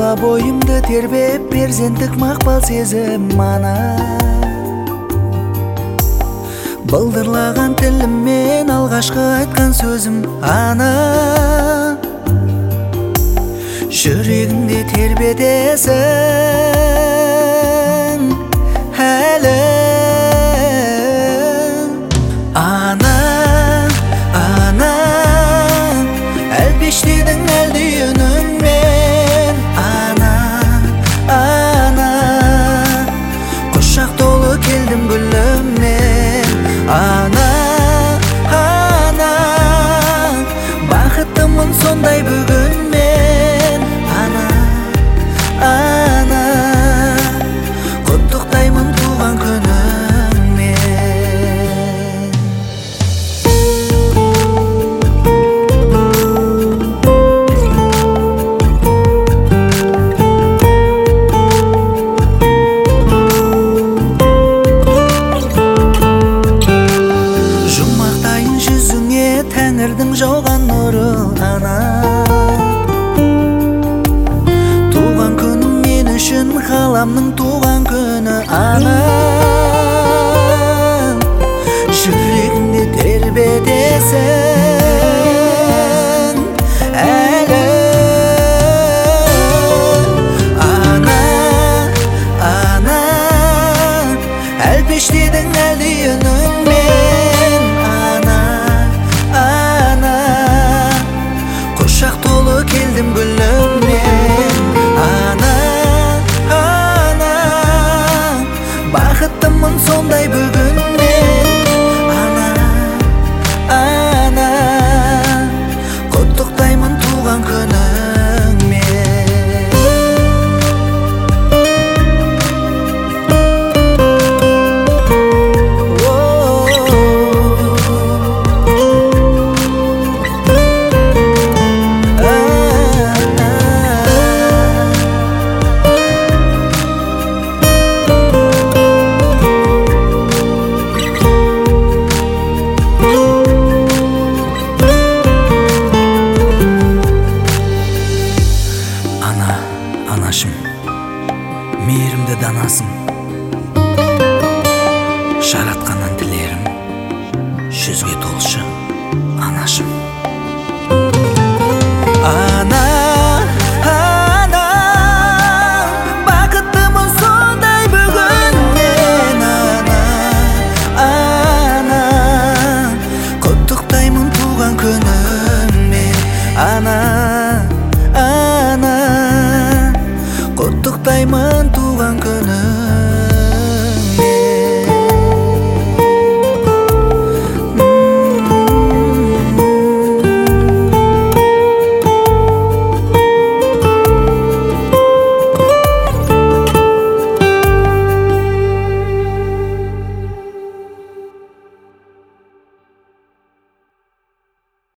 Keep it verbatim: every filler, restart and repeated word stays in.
Тула бойымды тербеп перзенттік мақпал сезім ана. Былдырлаған тіліммен алғашқы айтқан сөзім ана. Жүрегімде тербетесің әлі. Ана, ана, әлпештедің әлді үніңмен. Ана, ана, құшақ толы келдім гүліммен. Ана, ана, бақыттымын сондай бүгін мен. Ана, ана, құттықтаймын туған күніңмен. Жұмақтайын жүзіңе тәңірдің жауған нұры ана. Туған күнім мен үшін ғаламның туған күні ана. Жүрегімде тербетесің әлі. Ана, ана, әлпештедің әлі үніңмен. Ана, ана, құшақ толы келдім гүліммен. Ана, ана, бақыттымын сондай бүгін мен. Ана, ана, құттықтаймын туған күніңмен. Ана, анашым, мейірімді данасың. Жаратқаннан тілерім жүзге толшы анашым.